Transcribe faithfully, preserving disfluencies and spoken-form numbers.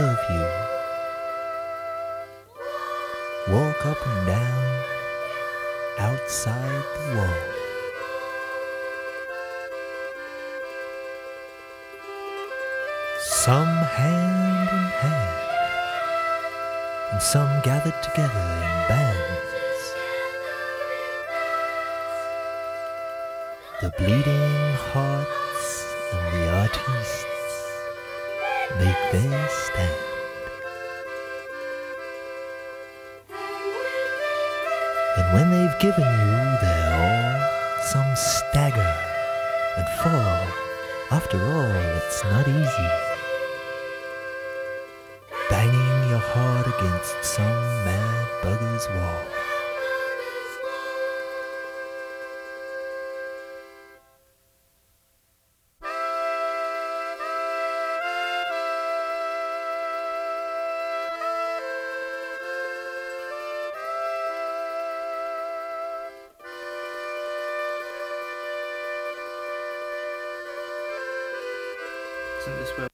love you. Walk up and down outside the wall. Some hand in hand, and some gathered together in bands. The bleeding hearts and the artists make their stand. And when they've given you their all, some stagger and fall. After all, it's not easy, banging your heart against some mad bugger's wall. Isn't this where